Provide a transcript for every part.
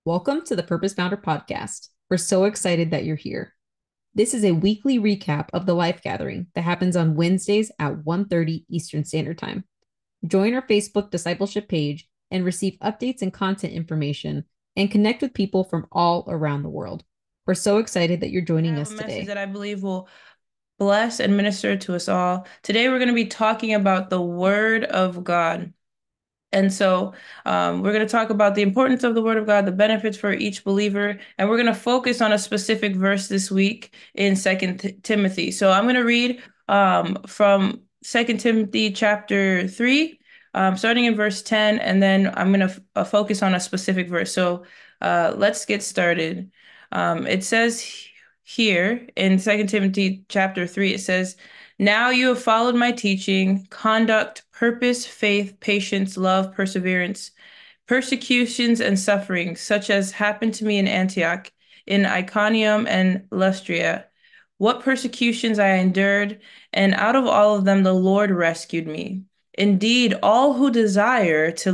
Welcome to the Purpose Founder podcast. We're so excited that you're here. This is a weekly recap of the Life Gathering that happens on Wednesdays at 1:30 Eastern Standard Time. Join our Facebook discipleship page and receive updates and content information and connect with people from all around the world. We're so excited that you're joining I have a us message today. that I believe will bless and minister to us all. Today, we're going to be talking about the Word of God. And so, we're going to talk about the importance of the Word of God, the benefits for each believer, and we're going to focus on a specific verse this week in Second Timothy. So, I'm going to read from Second Timothy chapter 3, starting in verse 10, and then I'm going to focus on a specific verse. So, let's get started. It says here in Second Timothy chapter 3, it says, now you have followed my teaching, conduct, purpose, faith, patience, love, perseverance, persecutions, and sufferings, such as happened to me in Antioch, in Iconium and Lystria. What persecutions I endured, and out of all of them the Lord rescued me. Indeed, all who desire to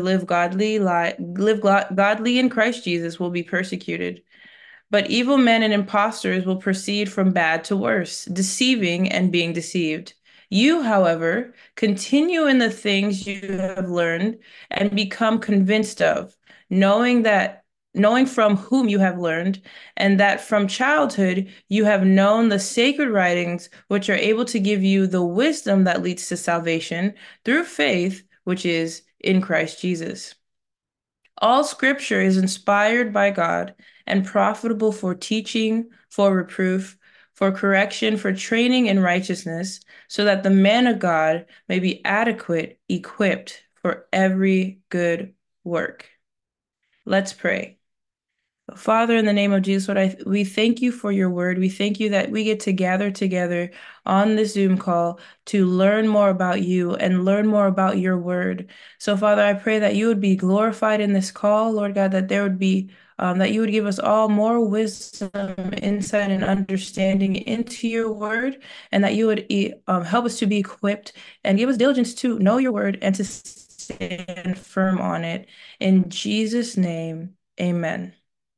live godly in Christ Jesus will be persecuted. But evil men and impostors will proceed from bad to worse, deceiving and being deceived. You, however, continue in the things you have learned and become convinced of, knowing from whom you have learned, and that from childhood you have known the sacred writings, which are able to give you the wisdom that leads to salvation through faith, which is in Christ Jesus. All scripture is inspired by God and profitable for teaching, for reproof, for correction, for training in righteousness, so that the man of God may be adequate, equipped for every good work. Let's pray. Father, in the name of Jesus, we thank you for your word. We thank you that we get to gather together on this Zoom call to learn more about you and learn more about your word. So, Father, I pray that you would be glorified in this call, Lord God, that there would be that you would give us all more wisdom, insight, and understanding into your word, and that you would help us to be equipped and give us diligence to know your word and to stand firm on it. In Jesus' name, amen.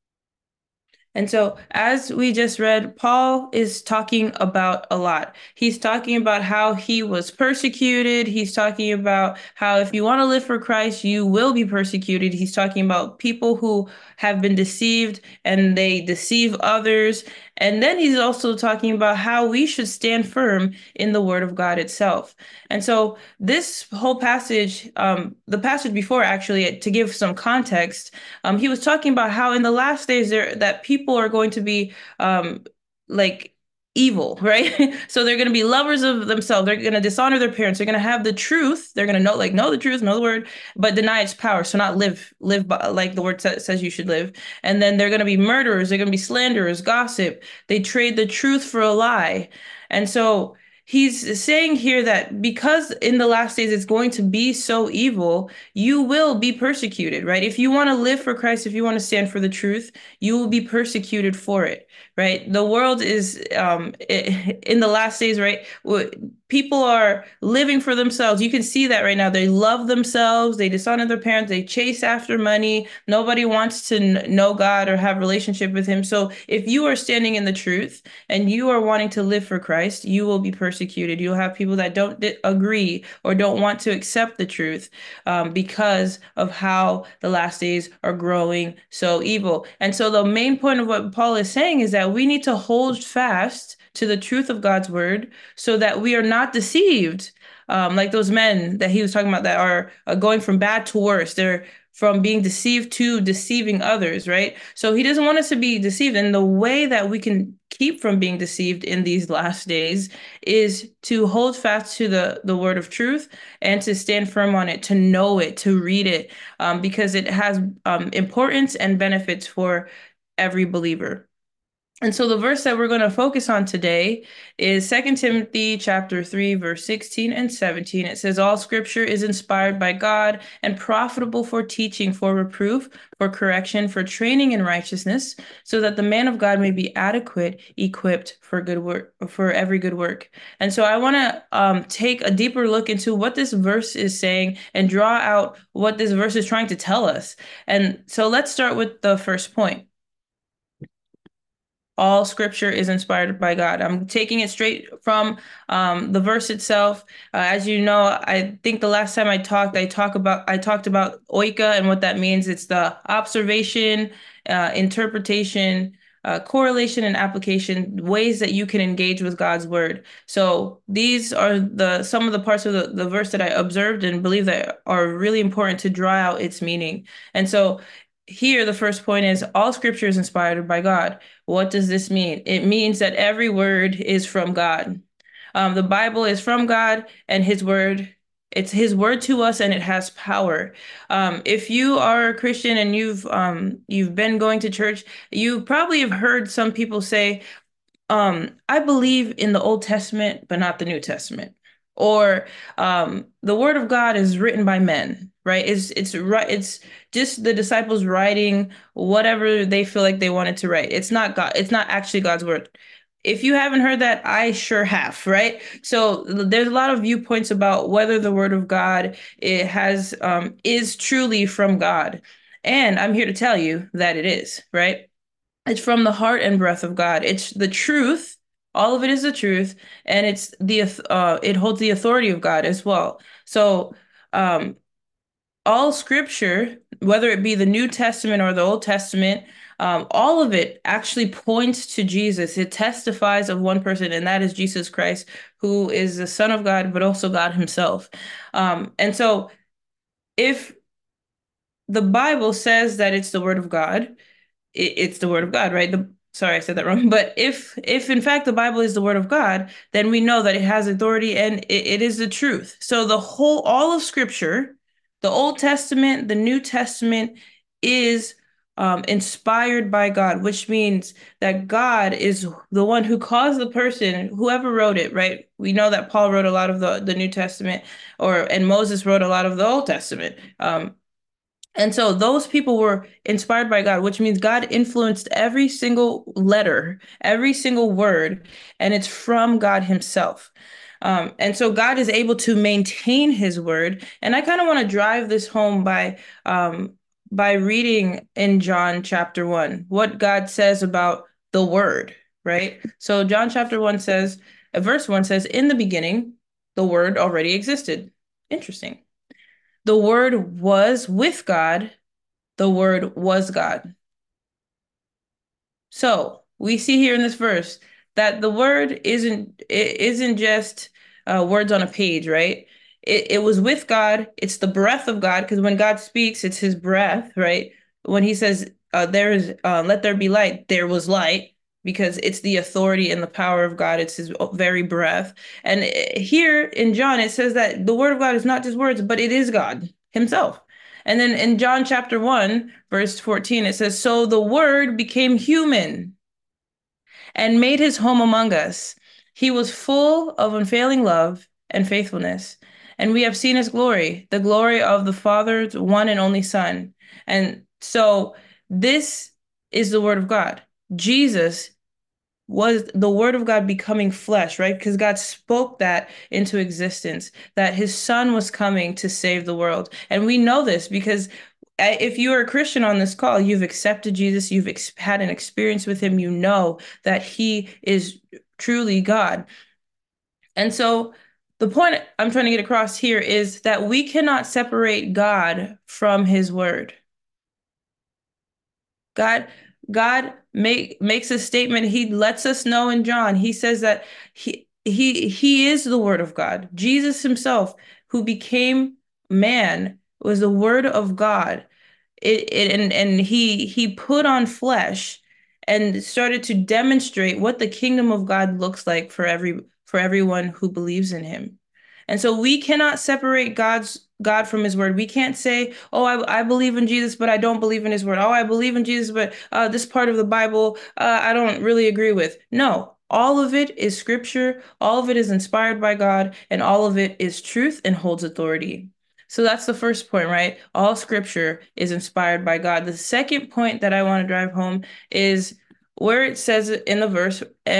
And so, as we just read, Paul is talking about a lot. He's talking about how he was persecuted. He's talking about how if you want to live for Christ, you will be persecuted. He's talking about people who have been deceived and they deceive others. And then he's also talking about how we should stand firm in the word of God itself. And so, this whole passage, the passage before, actually, to give some context, he was talking about how in the last days that people are going to be like evil, right? So they're going to be lovers of themselves. They're going to dishonor their parents. They're going to have the truth. They're going to know the truth, know the word, but deny its power. So not live by, like the word says you should live. And then they're going to be murderers. They're going to be slanderers, gossip. They trade the truth for a lie. And so he's saying here that because in the last days it's going to be so evil, you will be persecuted, right? If you want to live for Christ, if you want to stand for the truth, you will be persecuted for it, right? The world is in the last days, right? People are living for themselves. You can see that right now. They love themselves. They dishonor their parents. They chase after money. Nobody wants to know God or have relationship with Him. So if you are standing in the truth and you are wanting to live for Christ, you will be persecuted. You'll have people that don't agree or don't want to accept the truth because of how the last days are growing so evil. And so the main point of what Paul is saying is that we need to hold fast to the truth of God's word so that we are not deceived. Like those men that he was talking about that are going from bad to worse. They're from being deceived to deceiving others, right? So he doesn't want us to be deceived. And the way that we can keep from being deceived in these last days is to hold fast to the word of truth and to stand firm on it, to know it, to read it, because it has importance and benefits for every believer. And so the verse that we're going to focus on today is Second Timothy chapter 3, verse 16 and 17. It says, all scripture is inspired by God and profitable for teaching, for reproof, for correction, for training in righteousness, so that the man of God may be adequate, equipped for good work, for every good work. And so I want to take a deeper look into what this verse is saying and draw out what this verse is trying to tell us. And so let's start with the first point. All scripture is inspired by God. I'm taking it straight from the verse itself. As you know, I think the last time I talked about oika and what that means. It's the observation, interpretation, correlation, and application, ways that you can engage with God's word. So these are some of the parts of the verse that I observed and believe that are really important to draw out its meaning. And so here, the first point is all scripture is inspired by God. What does this mean? It means that every word is from God. The Bible is from God, and it's His word to us, and it has power. If you are a Christian and you've been going to church, you probably have heard some people say, I believe in the Old Testament, but not the New Testament. Or the Word of God is written by men, right? It's just the disciples writing whatever they feel like they wanted to write. It's not God, it's not actually God's word. If you haven't heard that, I sure have, right? So there's a lot of viewpoints about whether the Word of God it has is truly from God. And I'm here to tell you that it is, right? It's from the heart and breath of God. It's the truth. All of it is the truth, and it holds the authority of God as well. So, um, all scripture, whether it be the New Testament or the Old Testament, all of it actually points to Jesus. It testifies of one person, and that is Jesus Christ, who is the Son of God, but also God Himself. And so, if the Bible says that it's the Word of God, it's the word of God, right? Sorry, I said that wrong. But if in fact the Bible is the word of God, then we know that it has authority and it is the truth. So all of Scripture, the Old Testament, the New Testament, is inspired by God, which means that God is the one who caused the person, whoever wrote it, right? We know that Paul wrote a lot of the New Testament, and Moses wrote a lot of the Old Testament. And so those people were inspired by God, which means God influenced every single letter, every single word, and it's from God Himself. And so God is able to maintain His word. And I kind of want to drive this home by reading in John chapter 1 what God says about the word, right? So John chapter 1 says, verse 1 says, in the beginning, the word already existed. Interesting. The Word was with God. The Word was God. So we see here in this verse that the Word isn't just words on a page, right? It was with God. It's the breath of God, because when God speaks, it's His breath, right? When He says, let there be light, there was light, because it's the authority and the power of God. It's His very breath. And here in John, it says that the Word of God is not just words, but it is God Himself. And then in John chapter 1, verse 14, it says, so the Word became human and made His home among us. He was full of unfailing love and faithfulness. And we have seen His glory, the glory of the Father's one and only Son. And so this is the Word of God. Jesus was the word of God becoming flesh, right? Because God spoke that into existence, that His Son was coming to save the world. And we know this because if you are a Christian on this call, you've accepted Jesus, you've had an experience with Him, you know that He is truly God. And so the point I'm trying to get across here is that we cannot separate God from His word. God makes a statement. He lets us know in John. He says that he is the word of God. Jesus Himself, who became man, was the word of God. And he put on flesh and started to demonstrate what the kingdom of God looks like for everyone who believes in Him. And so we cannot separate God's God from his word. We can't say, oh, I believe in Jesus, but I don't believe in his word. Oh, I believe in Jesus, but this part of the Bible I don't really agree with. No, all of it is scripture. All of it is inspired by God, and all of it is truth and holds authority. So that's the first point, right? All scripture is inspired by God. The second point that I want to drive home is where it says in the verse,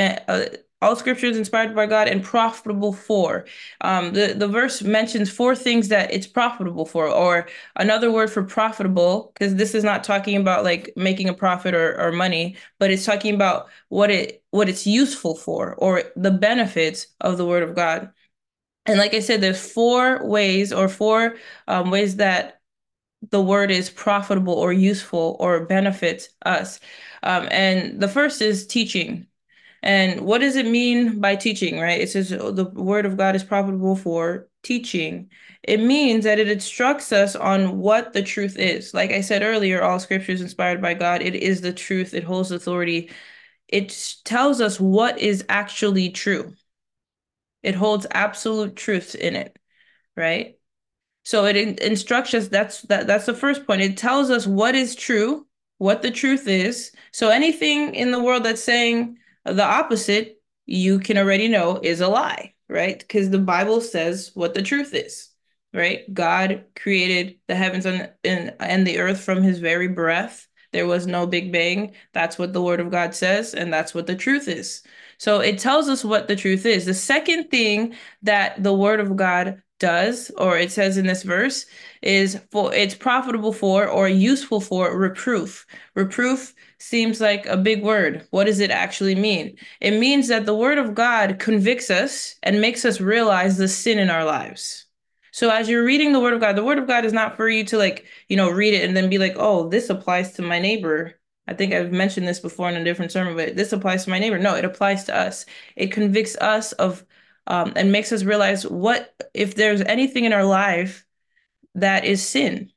all scripture is inspired by God and profitable for. The verse mentions four things that it's profitable for, or another word for profitable, because this is not talking about like making a profit or money, but it's talking about what it's useful for, or the benefits of the word of God. And like I said, there's four ways, or four ways that the word is profitable or useful or benefits us. And the first is teaching. And what does it mean by teaching, right? It says the word of God is profitable for teaching. It means that it instructs us on what the truth is. Like I said earlier, all scripture is inspired by God. It is the truth. It holds authority. It tells us what is actually true. It holds absolute truth in it, right? So it instructs us. That's the first point. It tells us what is true, what the truth is. So anything in the world that's saying the opposite, you can already know is a lie, right? Because the Bible says what the truth is, right? God created the heavens and the earth from his very breath. There was no Big Bang. That's what the word of God says, and that's what the truth is. So it tells us what the truth is. The second thing that the word of God does, or it says in this verse, is for it's profitable for or useful for reproof. Reproof seems like a big word. What does it actually mean? It means that the word of God convicts us and makes us realize the sin in our lives. So as you're reading the word of God, the word of God is not for you to like, read it and then be like, oh, this applies to my neighbor. I think I've mentioned this before in a different sermon, but this applies to my neighbor. No, it applies to us. It convicts us of and makes us realize what if there's anything in our life that is sin,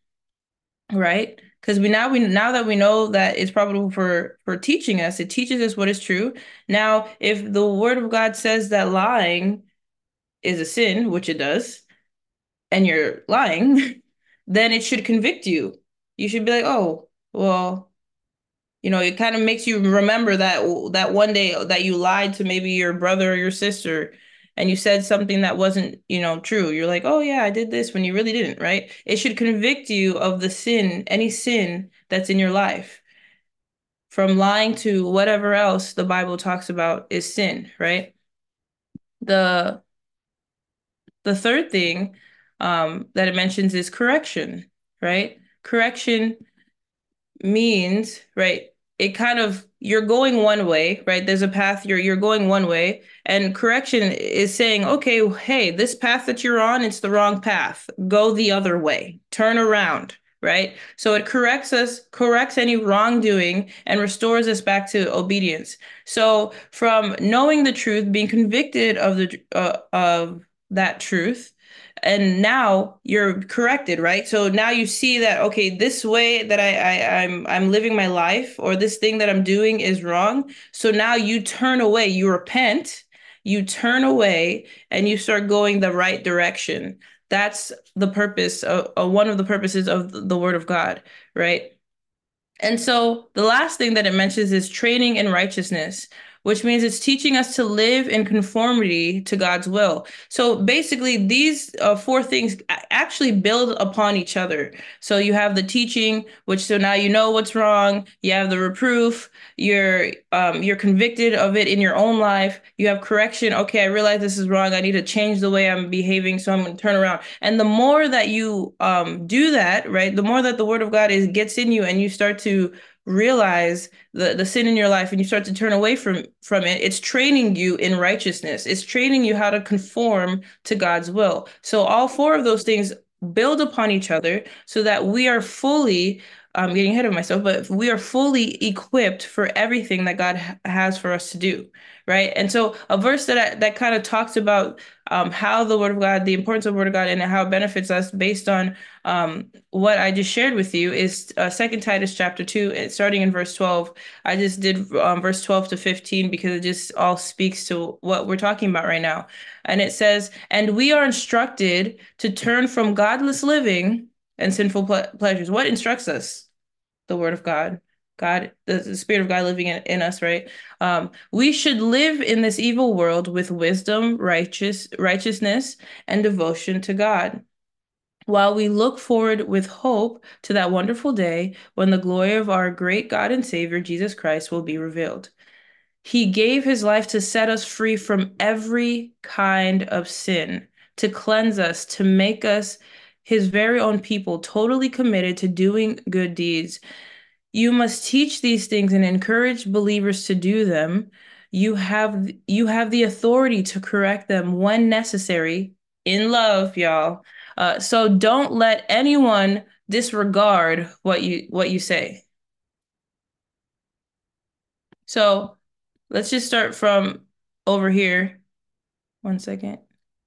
right? Because now that we know that it's profitable for teaching us, it teaches us what is true. Now, if the word of God says that lying is a sin, which it does, and you're lying, then it should convict you. You should be like, oh, well, it kind of makes you remember that one day that you lied to maybe your brother or your sister and you said something that wasn't, true. You're like, "Oh yeah, I did this," when you really didn't, right? It should convict you of the sin, any sin that's in your life. From lying to whatever else the Bible talks about is sin, right? The the third thing that it mentions is correction, right? Correction means, right, it kind of you're going one way, right? There's a path you're going one way, and correction is saying, okay, hey, this path that you're on, it's the wrong path. Go the other way. Turn around, right? So it corrects any wrongdoing and restores us back to obedience. So from knowing the truth, being convicted of that truth, and now you're corrected, right? So now you see that, okay, this way that I'm living my life, or this thing that I'm doing is wrong. So now you turn away, you repent, you turn away, and you start going the right direction. That's the purpose of one of the purposes of the word of God, right? And so the last thing that it mentions is training in righteousness, which means it's teaching us to live in conformity to God's will. So basically, these four things actually build upon each other. So you have the teaching, which so now you know what's wrong. You have the reproof. You're convicted of it in your own life. You have correction. Okay, I realize this is wrong. I need to change the way I'm behaving, so I'm going to turn around. And the more that you do that, right, the more that the Word of God gets in you, and you start to realize the sin in your life and you start to turn away from it, it's training you in righteousness. It's training you how to conform to God's will. So all four of those things build upon each other so that we are fully I'm getting ahead of myself, but we are fully equipped for everything that God has for us to do, right? And so a verse that kind of talks about how the Word of God, the importance of the Word of God, and how it benefits us based on what I just shared with you is Second Titus chapter 2, starting in verse 12. I just did verse 12 to 15 because it just all speaks to what we're talking about right now. And it says, "And we are instructed to turn from godless living and sinful pleasures." What instructs us? The word of God. God, the Spirit of God living in us, right? We should live in this evil world with wisdom, righteousness, and devotion to God, while we look forward with hope to that wonderful day when the glory of our great God and Savior, Jesus Christ, will be revealed. He gave his life to set us free from every kind of sin, to cleanse us, to make us his very own people, totally committed to doing good deeds. You must teach these things and encourage believers to do them. You have the authority to correct them when necessary in love, y'all. So don't let anyone disregard what you say. So let's just start from over here. One second.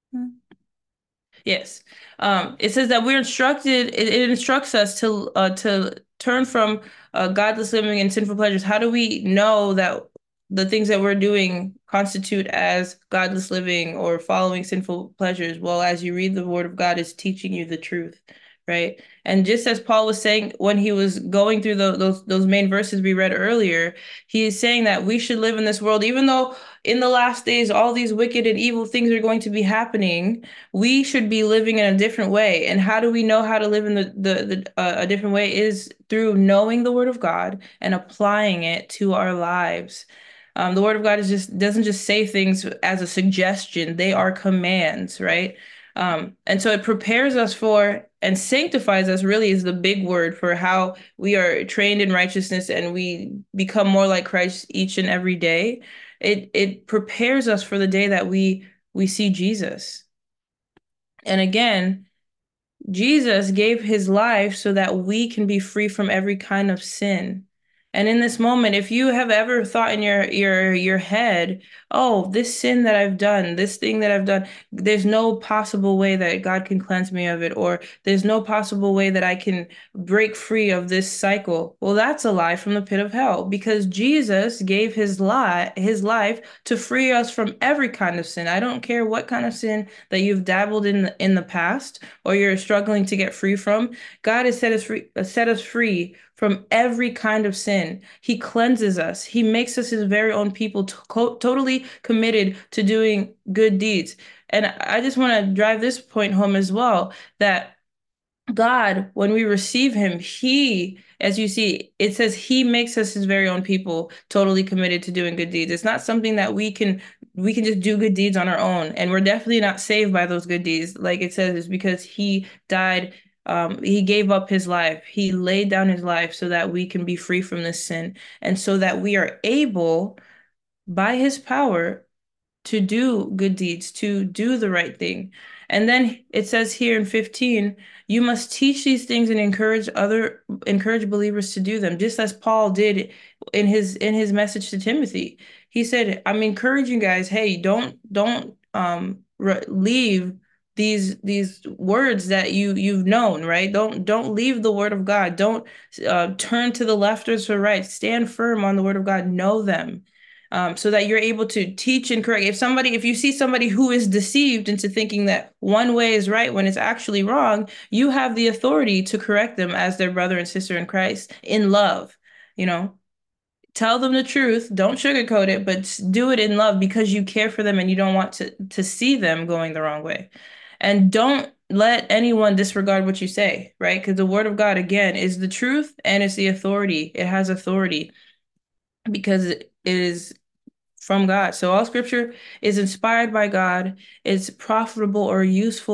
Yes. It says that we're instructed, it instructs us to turn from godless living and sinful pleasures. How do we know that the things that we're doing constitute as godless living or following sinful pleasures? Well, as you read the word of God, is teaching you the truth, right? And just as Paul was saying when he was going through those main verses we read earlier, he is saying that we should live in this world, even though in the last days all these wicked and evil things are going to be happening. We should be living in a different way. And how do we know how to live in a different way is through knowing the word of God and applying it to our lives. The word of God is just doesn't just say things as a suggestion; they are commands, right? And so it prepares us for and sanctifies us, really is the big word for how we are trained in righteousness and we become more like Christ each and every day. It prepares us for the day that we see Jesus. And again, Jesus gave his life so that we can be free from every kind of sin. And in this moment, if you have ever thought in your head, oh, this sin that I've done, this thing that I've done, there's no possible way that God can cleanse me of it, or there's no possible way that I can break free of this cycle. Well, that's a lie from the pit of hell because Jesus gave his life to free us from every kind of sin. I don't care what kind of sin that you've dabbled in the past or you're struggling to get free from. God has set us free from every kind of sin. He cleanses us. He makes us his very own people, totally committed to doing good deeds. And I just want to drive this point home as well, that God, when we receive him, he, as you see, it says he makes us his very own people, totally committed to doing good deeds. It's not something that we can just do good deeds on our own. And we're definitely not saved by those good deeds. Like it says, it's because he died, he gave up his life. He laid down his life so that we can be free from this sin. And so that we are able, by his power, to do good deeds, to do the right thing. And then it says here in 15, you must teach these things and encourage believers to do them, just as Paul did in his message to Timothy. He said, I'm encouraging guys, hey, don't leave these words that you've known, right? Don't leave the word of God. Don't turn to the left or to the right. Stand firm on the word of God. Know them, so that you're able to teach and correct. If you see somebody who is deceived into thinking that one way is right when it's actually wrong, you have the authority to correct them as their brother and sister in Christ in love. You know, tell them the truth. Don't sugarcoat it, but do it in love because you care for them and you don't want to see them going the wrong way. And don't let anyone disregard what you say, right? Because the word of God, again, is the truth and it's the authority. It has authority because it is from God. So all scripture is inspired by God. It's profitable or useful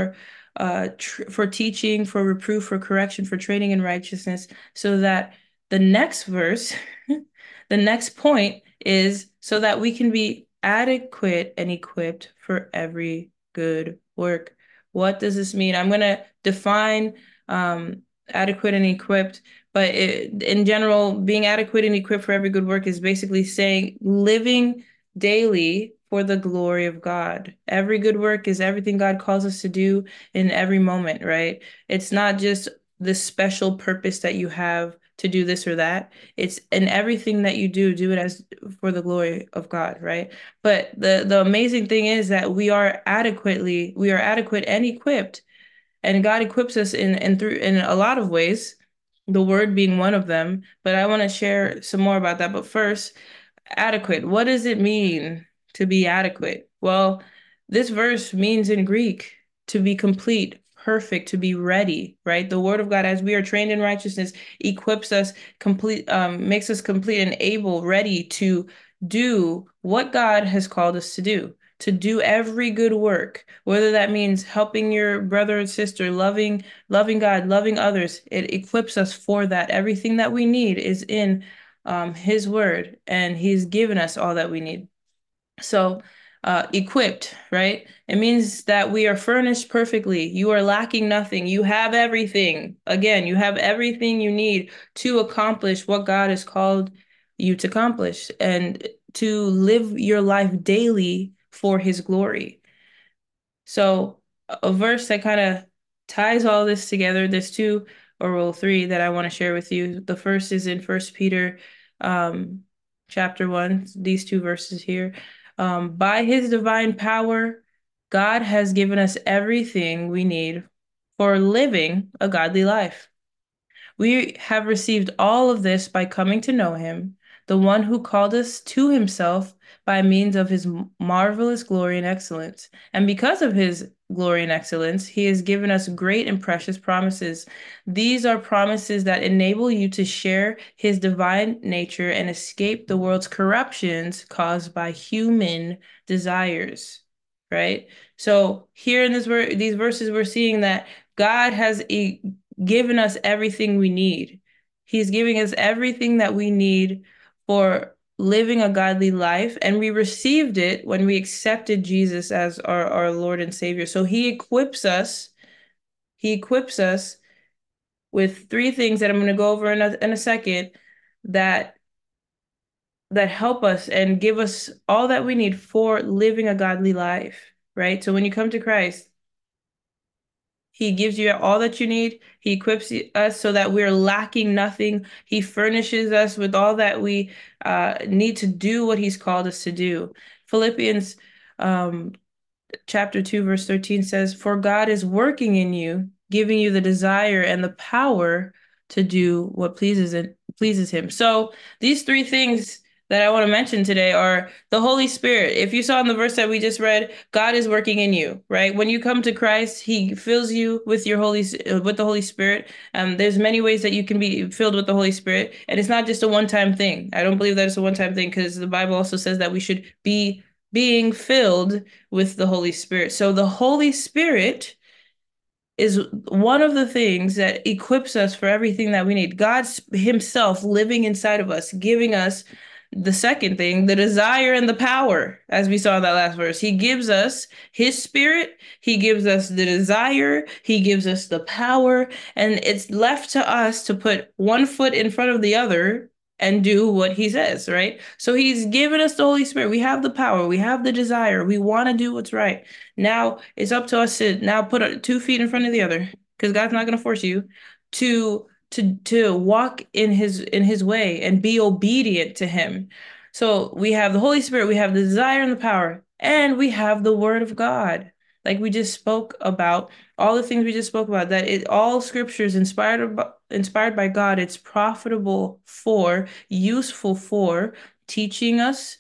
for teaching, for reproof, for correction, for training in righteousness, so that the next verse, the next point is so that we can be adequate and equipped for every good work. What does this mean? I'm going to define adequate and equipped But in general, being adequate and equipped for every good work is basically saying living daily for the glory of God. Every good work is everything God calls us to do in every moment, right? It's not just the special purpose that you have to do this or that. It's in everything that you do it as for the glory of God, right? But the amazing thing is that we are adequate and equipped, and God equips us in a lot of ways, the word being one of them. But I want to share some more about that. But first, adequate. What does it mean to be adequate? Well, this verse means in Greek to be complete, perfect, to be ready, right? The word of God, as we are trained in righteousness, equips us complete, makes us complete and able, ready to do what God has called us to do every good work, whether that means helping your brother and sister, loving God, loving others. It equips us for that. Everything that we need is in his word, and he's given us all that we need. So, equipped, right? It means that we are furnished perfectly. You are lacking nothing. You have everything. Again, you have everything you need to accomplish what God has called you to accomplish and to live your life daily for his glory. So, a verse that kind of ties all this together, there's two, or well, three that I want to share with you. The first is in First Peter um, chapter 1, these two verses here. By his divine power, God has given us everything we need for living a godly life. We have received all of this by coming to know him, the one who called us to himself by means of his marvelous glory and excellence. And because of his glory and excellence, he has given us great and precious promises. These are promises that enable you to share his divine nature and escape the world's corruptions caused by human desires. Right? So here in these verses, we're seeing that God has given us everything we need. He's giving us everything that we need for living a godly life, and we received it when we accepted Jesus as our Lord and Savior. So he equips us with three things that I'm going to go over in a second that that help us and give us all that we need for living a godly life, right? So when you come to Christ, he gives you all that you need. He equips us so that we're lacking nothing. He furnishes us with all that we need to do what he's called us to do. Philippians um, chapter 2, verse 13 says, "For God is working in you, giving you the desire and the power to do what pleases him." So these three things that I want to mention today are the Holy Spirit. If you saw in the verse that we just read, God is working in you, right? When you come to Christ, he fills you with with the Holy Spirit. There's many ways that you can be filled with the Holy Spirit, and it's not just a one-time thing. I don't believe that it's a one-time thing, because the Bible also says that we should be being filled with the Holy Spirit. So the Holy Spirit is one of the things that equips us for everything that we need. God's himself living inside of us, giving us the second thing, the desire and the power, as we saw in that last verse. He gives us his spirit, he gives us the desire, he gives us the power, and it's left to us to put one foot in front of the other and do what he says, right? So he's given us the Holy Spirit. We have the power, we have the desire, we want to do what's right. Now it's up to us to now put 2 feet in front of the other, because God's not going to force you to walk in his way and be obedient to him. So we have the Holy Spirit, we have the desire and the power, and we have the word of God. Like we just spoke about, all the things we just spoke about, that all scripture is inspired by God. It's profitable for, useful for teaching us,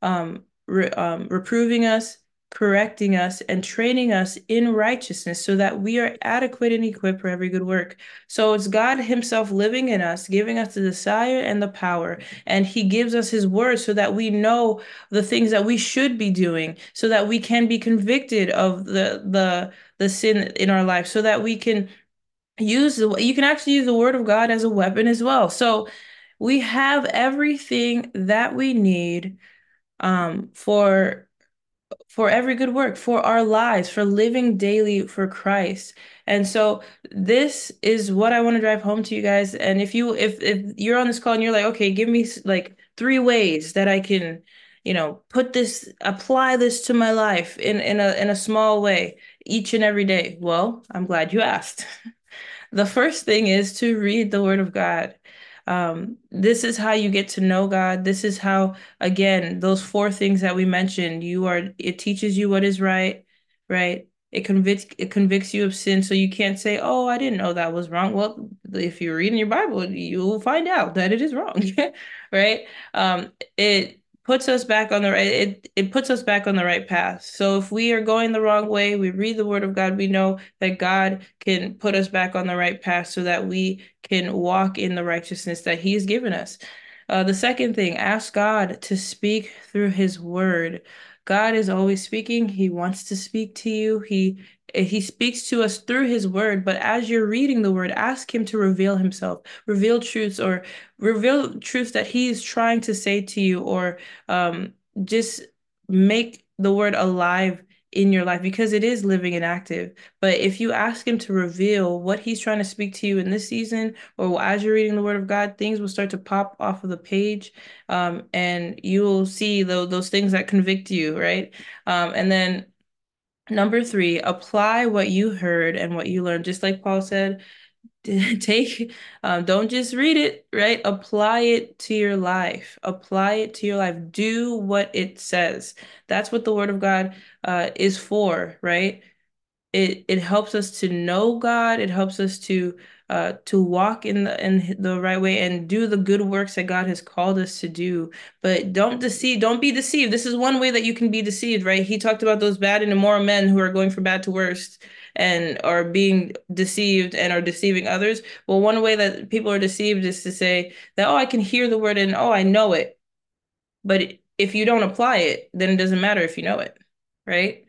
reproving us, correcting us, and training us in righteousness, so that we are adequate and equipped for every good work. So it's God himself living in us, giving us the desire and the power, and he gives us his word so that we know the things that we should be doing, so that we can be convicted of the sin in our life, so that we can you can actually use the word of God as a weapon as well. So we have everything that we need for every good work, for our lives, for living daily for Christ. And so this is what I want to drive home to you guys. And if you're on this call and you're like, okay, give me like 3 ways that I can, apply this to my life in a small way each and every day. Well, I'm glad you asked. The first thing is to read the Word of God. This is how you get to know God. This is how, again, those 4 things that we mentioned, it teaches you what is right, right? It convicts you of sin, so you can't say, "Oh, I didn't know that was wrong." Well, if you're reading your Bible, you'll find out that it is wrong, right? It puts us back on the right it puts us back on the right path. So if we are going the wrong way, we read the Word of God, we know that God can put us back on the right path so that we can walk in the righteousness that He has given us. The second thing, ask God to speak through His Word. God is always speaking. He wants to speak to you. He speaks to us through His Word, but as you're reading the Word, ask Him to reveal Himself, reveal truths, or reveal truths that He is trying to say to you, or just make the Word alive in your life because it is living and active. But if you ask Him to reveal what He's trying to speak to you in this season, or as you're reading the Word of God, things will start to pop off of the page, and you will see those things that convict you, right? And then number 3, apply what you heard and what you learned. Just like Paul said, take don't just read it, right? Apply it to your life. Apply it to your life. Do what it says. That's what the Word of God is for, right? It helps us to know God. It helps us to walk in the right way and do the good works that God has called us to do. But don't be deceived. This is one way that you can be deceived, right? He talked about those bad and immoral men who are going from bad to worst and are being deceived and are deceiving others. Well, one way that people are deceived is to say that, oh, I can hear the word and oh, I know it. But if you don't apply it, then it doesn't matter if you know it, right?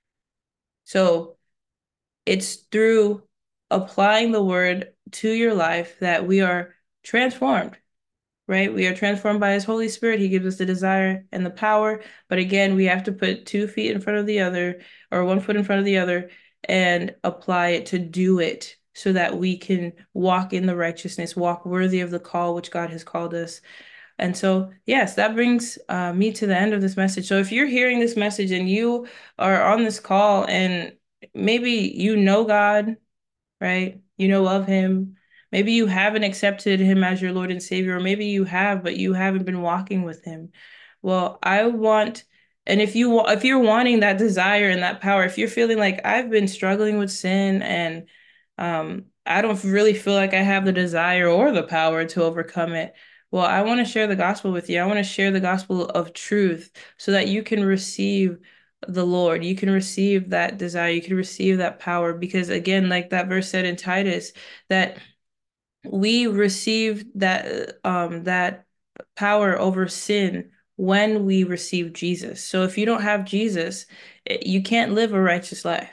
So it's through applying the word to your life that we are transformed, right? We are transformed by His Holy Spirit. He gives us the desire and the power. But again, we have to put 2 feet in front of the other, or 1 foot in front of the other, and apply it to do it so that we can walk in the righteousness, walk worthy of the call which God has called us. And so, yes, that brings me to the end of this message. So if you're hearing this message and you are on this call and maybe you know God, right? You know of Him. Maybe you haven't accepted Him as your Lord and Savior, or maybe you have, but you haven't been walking with Him. Well, and if you're wanting that desire and that power, if you're feeling like I've been struggling with sin and I don't really feel like I have the desire or the power to overcome it. Well, I want to share the gospel with you. I want to share the gospel of truth so that you can receive the Lord. You can receive that desire. You can receive that power. Because again, like that verse said in Titus, that we receive that power over sin when we receive Jesus. So if you don't have Jesus, you can't live a righteous life.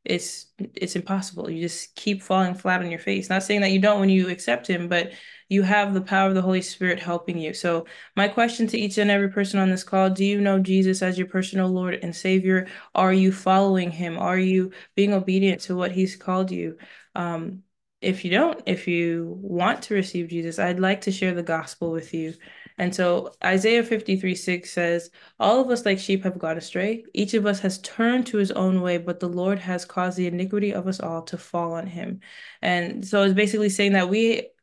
It's impossible. You just keep falling flat on your face. Not saying that you don't when you accept Him, but you have the power of the Holy Spirit helping you. So my question to each and every person on this call, do you know Jesus as your personal Lord and Savior? Are you following Him? Are you being obedient to what He's called you? If you don't, if you want to receive Jesus, I'd like to share the gospel with you. And so Isaiah 53:6 says, all of us like sheep have gone astray. Each of us has turned to his own way, but the Lord has caused the iniquity of us all to fall on him. And so it's basically saying that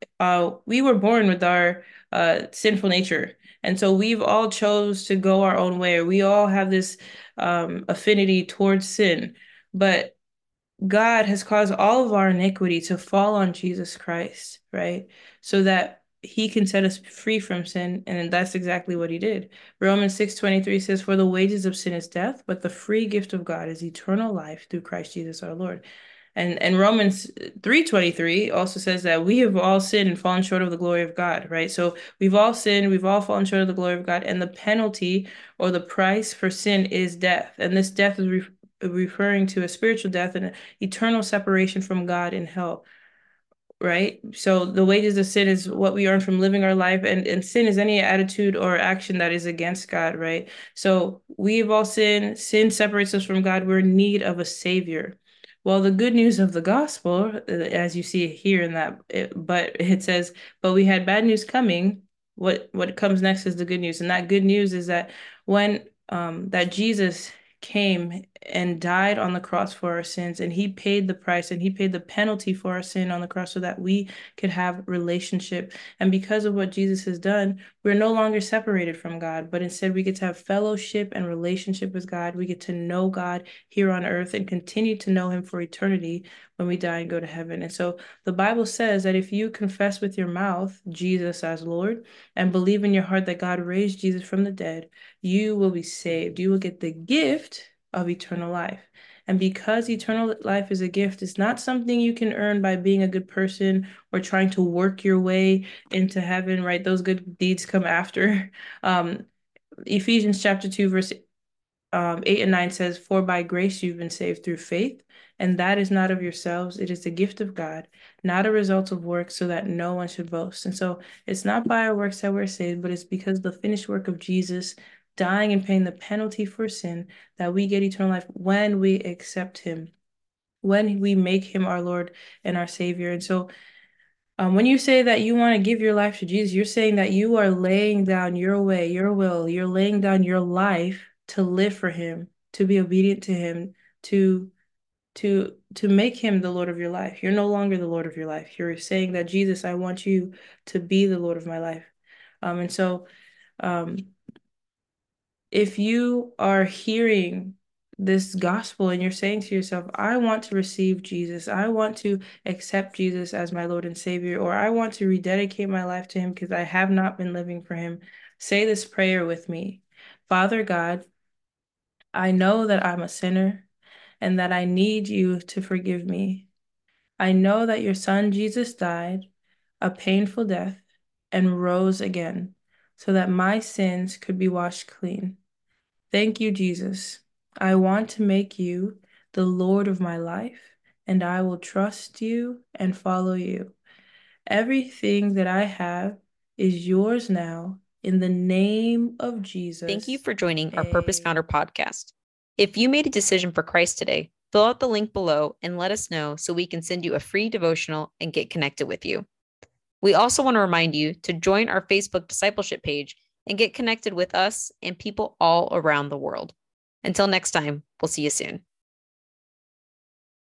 we were born with our sinful nature. And so we've all chose to go our own way. We all have this affinity towards sin. But God has caused all of our iniquity to fall on Jesus Christ, right? So that He can set us free from sin. And that's exactly what He did. Romans 6:23 says, for the wages of sin is death, but the free gift of God is eternal life through Christ Jesus our Lord. And Romans 3:23 also says that we have all sinned and fallen short of the glory of God, right? So we've all sinned, we've all fallen short of the glory of God, and the penalty or the price for sin is death. And this death is referring to a spiritual death and an eternal separation from God in hell, right? So the wages of sin is what we earn from living our life, and sin is any attitude or action that is against God, right? So we've all sinned. Sin separates us from God. We're in need of a savior. Well, the good news of the gospel, as you see here in that, but it says, but we had bad news coming. What comes next is the good news, and that good news is that when that Jesus came and died on the cross for our sins, and he paid the price and he paid the penalty for our sin on the cross so that we could have relationship. And because of what Jesus has done, we're no longer separated from God, but instead we get to have fellowship and relationship with God. We get to know God here on earth and continue to know him for eternity when we die and go to heaven. And so the Bible says that if you confess with your mouth Jesus as Lord and believe in your heart that God raised Jesus from the dead, you will be saved. You will get the gift of eternal life. And because eternal life is a gift, it's not something you can earn by being a good person or trying to work your way into heaven, right? Those good deeds come after. Um, Ephesians chapter 2, verse 8 and 9 says, "For by grace you've been saved through faith, and that is not of yourselves. It is the gift of God, not a result of works, so that no one should boast." And so it's not by our works that we're saved, but it's because the finished work of Jesus dying and paying the penalty for sin that we get eternal life when we accept him, when we make him our Lord and our Savior. And so when you say that you want to give your life to Jesus, you're saying that you are laying down your way, your will, you're laying down your life to live for him, to be obedient to him, to to make him the Lord of your life. You're no longer the Lord of your life. You're saying that Jesus, I want you to be the Lord of my life. And so um, if you are hearing this gospel and you're saying to yourself, I want to receive Jesus, I want to accept Jesus as my Lord and Savior, or I want to rededicate my life to him because I have not been living for him, say this prayer with me. Father God, I know that I'm a sinner and that I need you to forgive me. I know that your son Jesus died a painful death and rose again so that my sins could be washed clean. Thank you, Jesus. I want to make you the Lord of my life, and I will trust you and follow you. Everything that I have is yours now. In the name of Jesus. Thank you for joining our Purpose Founder podcast. If you made a decision for Christ today, fill out the link below and let us know so we can send you a free devotional and get connected with you. We also want to remind you to join our Facebook discipleship page and get connected with us and people all around the world. Until next time, we'll see you soon.